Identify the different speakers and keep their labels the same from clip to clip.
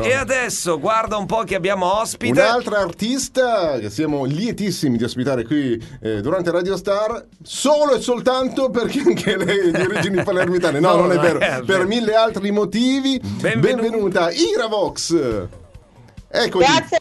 Speaker 1: E adesso guarda un po' che abbiamo ospite.
Speaker 2: Un'altra artista che siamo lietissimi di ospitare qui durante Radio Star, solo e soltanto perché anche lei è di origini palermitane. No, non è vero. Per mille altri motivi. Benvenuta Iravox. Eccoci.
Speaker 3: Grazie.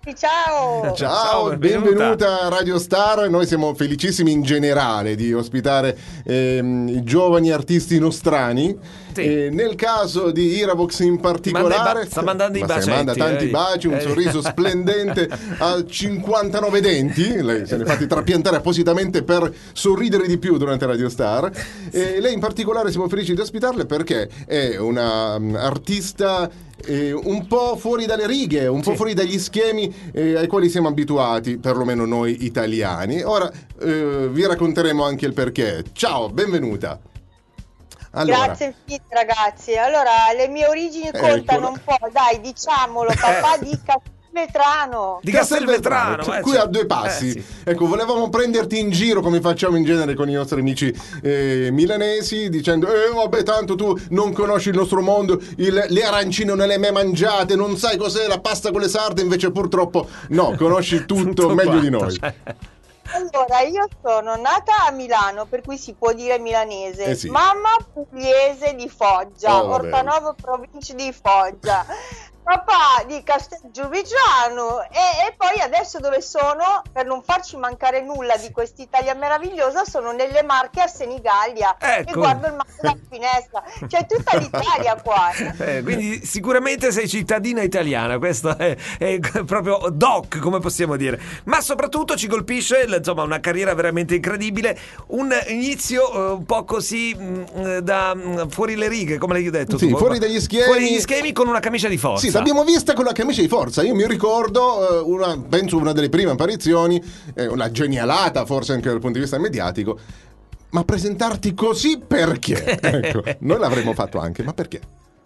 Speaker 3: Ciao,
Speaker 2: benvenuta a Radio Star. Noi siamo felicissimi in generale di ospitare i giovani artisti nostrani. Sì. Nel caso di Iravox in particolare,
Speaker 1: sta mandando i baci.
Speaker 2: Manda tanti baci, un sorriso splendente a 59 denti. Lei se ne è fatti trapiantare appositamente per sorridere di più durante Radio Star. E lei in particolare siamo felici di ospitarle perché è una artista un po' fuori dalle righe, un po' fuori dagli schemi ai quali siamo abituati, perlomeno noi italiani. Ora vi racconteremo anche il perché. Ciao, benvenuta.
Speaker 3: Allora. Grazie infinite ragazzi. Allora, le mie origini contano un po', dai, diciamolo, papà di Castelvetrano.
Speaker 2: Di Castelvetrano, qui a due passi. Sì. Ecco, volevamo prenderti in giro come facciamo in genere con i nostri amici milanesi, dicendo vabbè, tanto tu non conosci il nostro mondo, le arancine non le hai mai mangiate, non sai cos'è la pasta con le sarde, invece purtroppo no, conosci tutto meglio di noi.
Speaker 3: Allora, io sono nata a Milano, per cui si può dire milanese.
Speaker 2: Sì.
Speaker 3: Mamma pugliese di Foggia, Ortanovo, provincia di Foggia. Papà di Castelgiuviciano e poi adesso dove sono, per non farci mancare nulla di quest'Italia meravigliosa, sono nelle Marche a Senigallia.
Speaker 1: Ecco.
Speaker 3: E guardo il mare dalla finestra, c'è tutta l'Italia qua.
Speaker 1: Quindi sicuramente sei cittadina italiana, questo è proprio doc, come possiamo dire, ma soprattutto ci colpisce insomma una carriera veramente incredibile, un inizio un po' così da fuori le righe, come l'hai detto
Speaker 2: tu, fuori dagli
Speaker 1: schemi con una camicia di forza.
Speaker 2: Sì, l'abbiamo vista con la camicia di forza. Io mi ricordo penso una delle prime apparizioni, una genialata forse anche dal punto di vista mediatico. Ma presentarti così perché? Ecco, noi l'avremmo fatto anche, ma perché?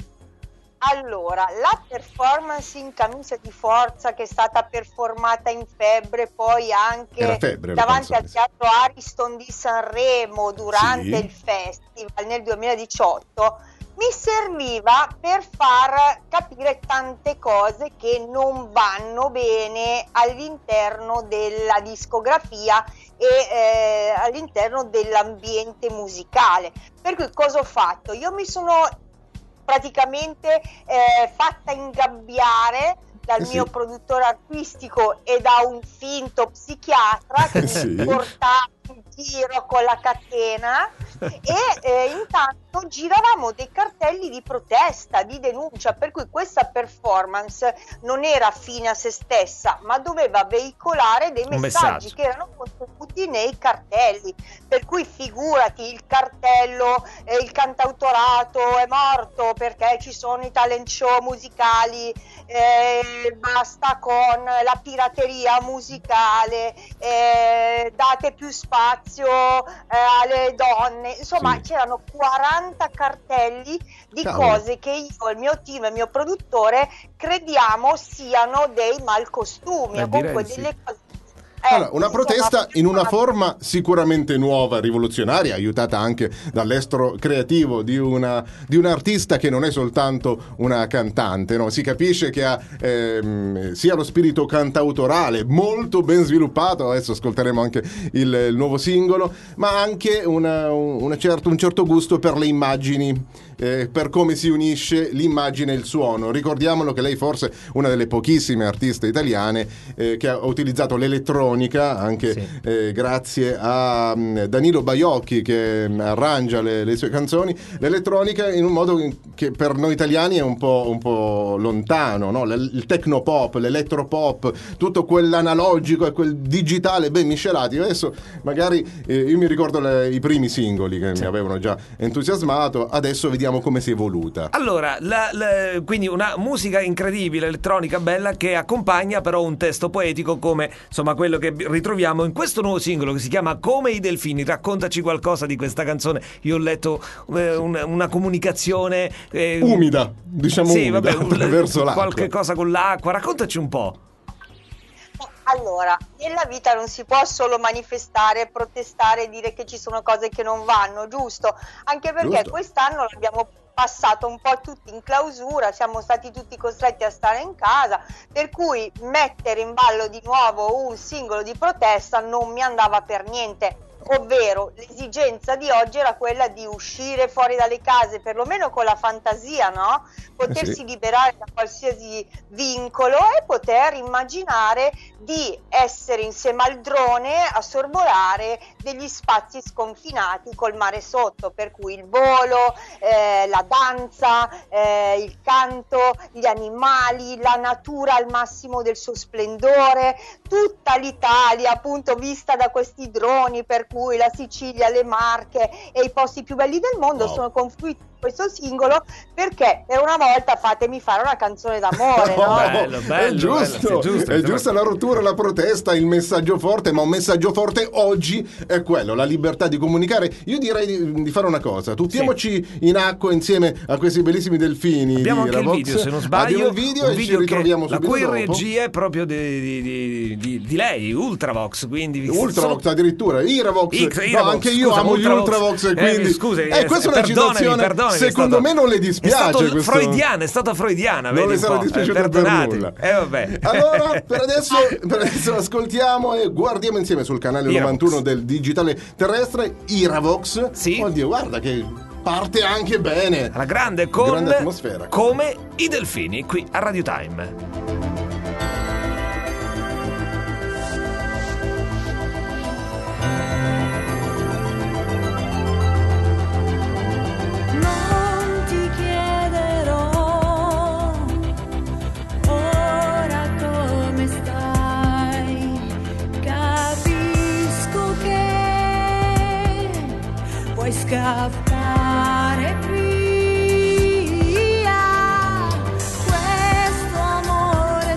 Speaker 3: Allora, la performance in camicia di forza che è stata performata in Febbre, poi anche davanti al Teatro Ariston di Sanremo durante il festival nel 2018, mi serviva per far capire tante cose che non vanno bene all'interno della discografia e all'interno dell'ambiente musicale. Per cui cosa ho fatto? Io mi sono praticamente fatta ingabbiare dal mio produttore artistico e da un finto psichiatra che mi portava in giro con la catena e intanto giravamo dei cartelli di protesta, di denuncia, per cui questa performance non era fine a se stessa, ma doveva veicolare dei messaggi che erano contenuti nei cartelli, per cui figurati il cartello, il cantautorato è morto perché ci sono i talent show musicali, basta con la pirateria musicale, date più spazio alle donne, insomma c'erano 40 cartelli di cose che io, il mio team e il mio produttore crediamo siano dei malcostumi, o comunque delle cose.
Speaker 2: Allora, una protesta in una forma sicuramente nuova, rivoluzionaria, aiutata anche dall'estro creativo di un artista che non è soltanto una cantante, no? Si capisce che ha sia lo spirito cantautorale molto ben sviluppato, adesso ascolteremo anche il nuovo singolo, ma anche un certo gusto per le immagini, per come si unisce l'immagine e il suono. Ricordiamolo che lei forse una delle pochissime artiste italiane che ha utilizzato l'elettronica anche grazie a Danilo Baiocchi che arrangia le sue canzoni, l'elettronica in un modo che per noi italiani è un po' lontano, no? Il tecnopop, l'elettropop, tutto quell'analogico e quel digitale ben miscelati. Adesso magari io mi ricordo i primi singoli che mi avevano già entusiasmato, adesso vediamo come si è evoluta.
Speaker 1: Allora, quindi una musica incredibile, elettronica bella, che accompagna però un testo poetico come insomma quello che ritroviamo in questo nuovo singolo che si chiama Come i delfini. Raccontaci qualcosa di questa canzone. Io ho letto una comunicazione
Speaker 2: umida, diciamo umida, attraverso l'acqua.
Speaker 1: Qualche cosa con l'acqua, raccontaci un po'.
Speaker 3: Allora, nella vita non si può solo manifestare, protestare e dire che ci sono cose che non vanno, giusto? Anche perché quest'anno l'abbiamo passato un po' tutti in clausura, siamo stati tutti costretti a stare in casa, per cui mettere in ballo di nuovo un singolo di protesta non mi andava per niente. Ovvero l'esigenza di oggi era quella di uscire fuori dalle case, perlomeno con la fantasia, no? Potersi liberare da qualsiasi vincolo e poter immaginare di essere insieme al drone a sorvolare degli spazi sconfinati col mare sotto, per cui il volo, la danza, il canto, gli animali, la natura al massimo del suo splendore, tutta l'Italia appunto vista da questi droni, per cui la Sicilia, le Marche e i posti più belli del mondo sono confluiti in questo singolo, perché per una volta fatemi fare una canzone d'amore, no?
Speaker 2: Bello, è giusto, è giusta la rottura, la protesta, il messaggio forte, ma un messaggio forte oggi è quello, la libertà di comunicare. Io direi di fare una cosa, tutiamoci in acqua insieme a questi bellissimi delfini.
Speaker 1: Abbiamo
Speaker 2: di
Speaker 1: anche
Speaker 2: Iravox.
Speaker 1: il video, se non sbaglio,
Speaker 2: un video e ci ritroviamo
Speaker 1: la
Speaker 2: subito
Speaker 1: cui
Speaker 2: dopo.
Speaker 1: regia è proprio di lei, Ultravox, quindi
Speaker 2: Ultravox addirittura, Iravox.
Speaker 1: Iravox,
Speaker 2: no, anche io amo gli Ultravox, quindi
Speaker 1: scusi,
Speaker 2: questa è una citazione, secondo me non le dispiace,
Speaker 1: è stata freudiana,
Speaker 2: non le sarà dispiaciuta per nulla.
Speaker 1: Vabbè.
Speaker 2: Allora per adesso ascoltiamo e guardiamo insieme sul canale
Speaker 1: Iravox.
Speaker 2: 91 del digitale terrestre Iravox.
Speaker 1: Sì.
Speaker 2: Oddio, guarda che parte anche bene,
Speaker 1: alla grande con
Speaker 2: grande atmosfera,
Speaker 1: come i delfini qui a Radio Time.
Speaker 4: Puoi scappare via, questo amore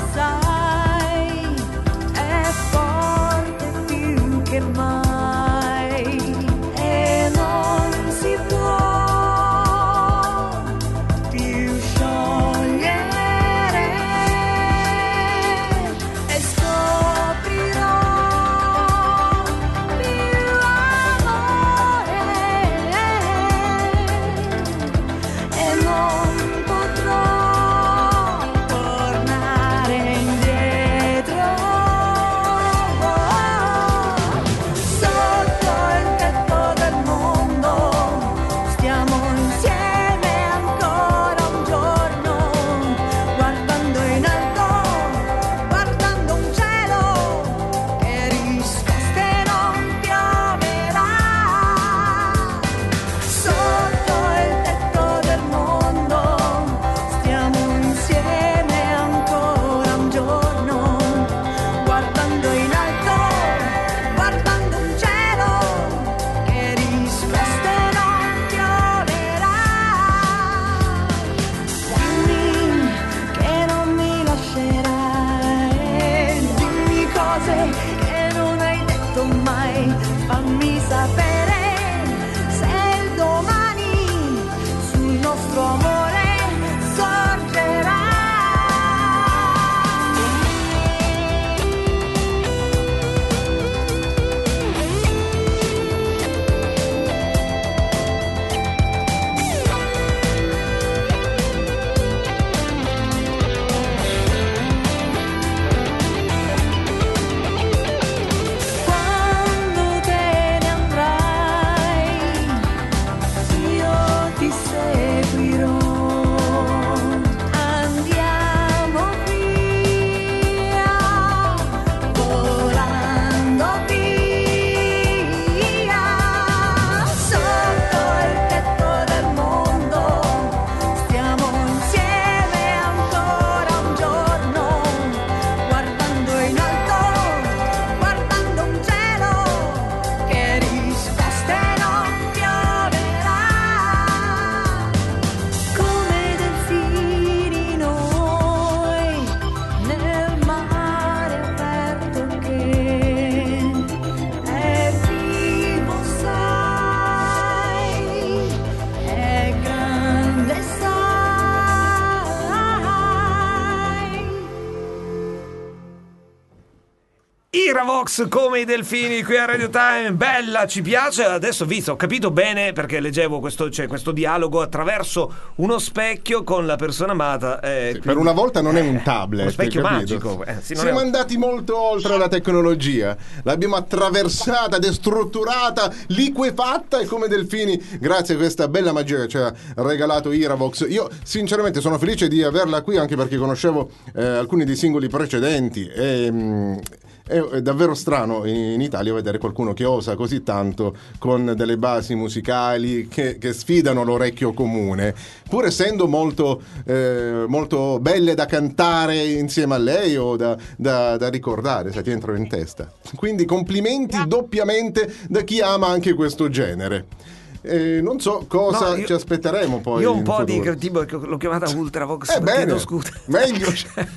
Speaker 1: Iravox come i delfini qui a Radio Time, bella, ci piace. Adesso visto, ho capito bene perché leggevo questo dialogo attraverso uno specchio con la persona amata.
Speaker 2: Sì, per una volta non è un tablet,
Speaker 1: uno specchio magico.
Speaker 2: Siamo andati molto oltre la tecnologia, l'abbiamo attraversata, destrutturata, liquefatta e come delfini, grazie a questa bella magia che ci ha regalato Iravox. Io sinceramente sono felice di averla qui anche perché conoscevo alcuni dei singoli precedenti è davvero strano in Italia vedere qualcuno che osa così tanto con delle basi musicali che sfidano l'orecchio comune, pur essendo molto belle da cantare insieme a lei o da ricordare, se ti entrano in testa. Quindi complimenti doppiamente da chi ama anche questo genere. Non so cosa ci aspetteremo poi.
Speaker 1: Io un po' futuro. Tipo l'ho chiamata Ultravox.
Speaker 2: Bene, meglio.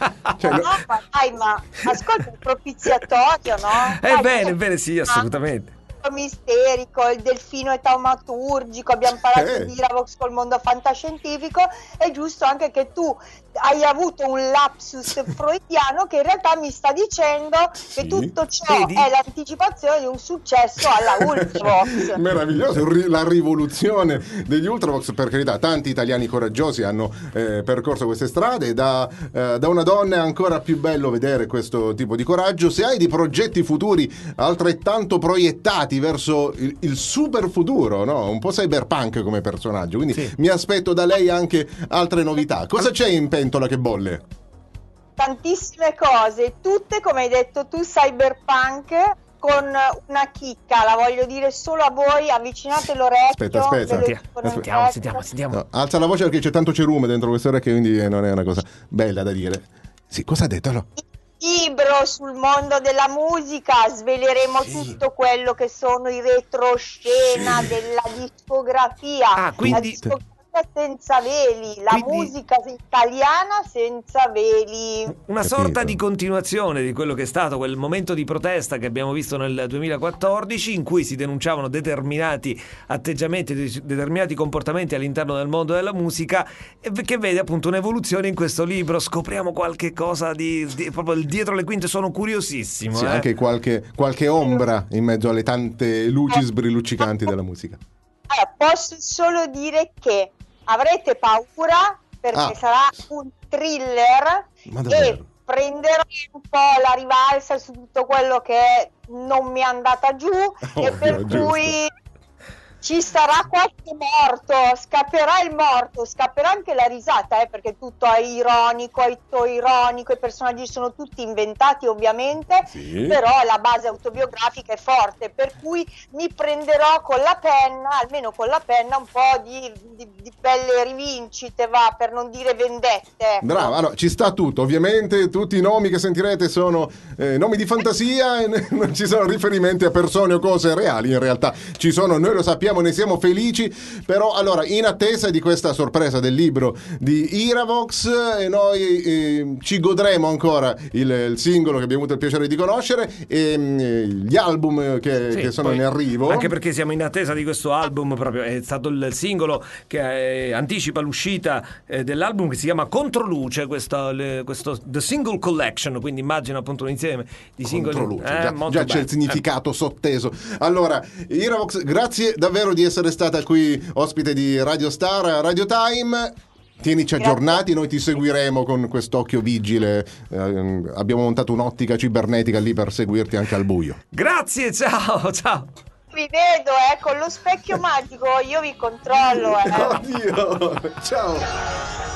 Speaker 3: Ma ascolta il propiziatorio, no?
Speaker 1: Bene, sì, assolutamente.
Speaker 3: Misterico, il delfino taumaturgico, abbiamo parlato di Iravox col mondo fantascientifico. È giusto anche che tu hai avuto un lapsus freudiano che in realtà mi sta dicendo che tutto ciò è l'anticipazione di un successo alla Ultravox.
Speaker 2: Meraviglioso, la rivoluzione degli Ultravox, per carità. Tanti italiani coraggiosi hanno percorso queste strade, da una donna è ancora più bello vedere questo tipo di coraggio. Se hai dei progetti futuri altrettanto proiettati verso il super futuro, no? Un po' cyberpunk come personaggio, quindi mi aspetto da lei anche altre novità. Cosa c'è in pentola che bolle?
Speaker 3: Tantissime cose, tutte come hai detto tu cyberpunk, con una chicca, la voglio dire solo a voi, avvicinate l'orecchio.
Speaker 1: Aspetta. Sentiamo.
Speaker 2: No, alza la voce perché c'è tanto cerume dentro queste orecchie, quindi non è una cosa bella da dire. Sì, cosa ha detto? Allora?
Speaker 3: Libro sul mondo della musica, sveleremo tutto quello che sono i retroscena della discografia.
Speaker 1: Quindi...
Speaker 3: La discografia senza veli, la musica italiana senza veli.
Speaker 1: Una sorta di continuazione di quello che è stato quel momento di protesta che abbiamo visto nel 2014, in cui si denunciavano determinati atteggiamenti, determinati comportamenti all'interno del mondo della musica, e che vede appunto un'evoluzione in questo libro. Scopriamo qualche cosa di proprio dietro le quinte, sono curiosissimo.
Speaker 2: Sì, anche qualche ombra in mezzo alle tante luci sbriluccicanti della musica.
Speaker 3: Posso solo dire che avrete paura perché sarà un thriller e prenderò un po' la rivalsa su tutto quello che non mi è andata giù, e per cui ci sarà qualche morto, scapperà il morto, scapperà anche la risata, perché tutto è ironico, i personaggi sono tutti inventati ovviamente, però la base autobiografica è forte, per cui mi prenderò con la penna, almeno con la penna, un po' di belle rivincite, per non dire vendette.
Speaker 2: Brava, allora, ci sta tutto, ovviamente tutti i nomi che sentirete sono nomi di fantasia e non ci sono riferimenti a persone o cose reali, in realtà ci sono, noi lo sappiamo, ne siamo felici, però allora in attesa di questa sorpresa del libro di Iravox noi ci godremo ancora il singolo che abbiamo avuto il piacere di conoscere e gli album che sono in arrivo,
Speaker 1: anche perché siamo in attesa di questo album, proprio è stato il singolo che anticipa l'uscita dell'album che si chiama Controluce, questo The Single Collection, quindi immagino appunto un insieme di singoli.
Speaker 2: Già c'è il significato sotteso. Allora Iravox, grazie davvero di essere stata qui ospite di Radio Star, Radio Time. Tienici aggiornati, noi ti seguiremo con quest'occhio vigile. Abbiamo montato un'ottica cibernetica lì per seguirti anche al buio.
Speaker 1: Grazie, ciao.
Speaker 3: Vi vedo, con lo specchio magico, io vi controllo.
Speaker 2: Oddio, ciao.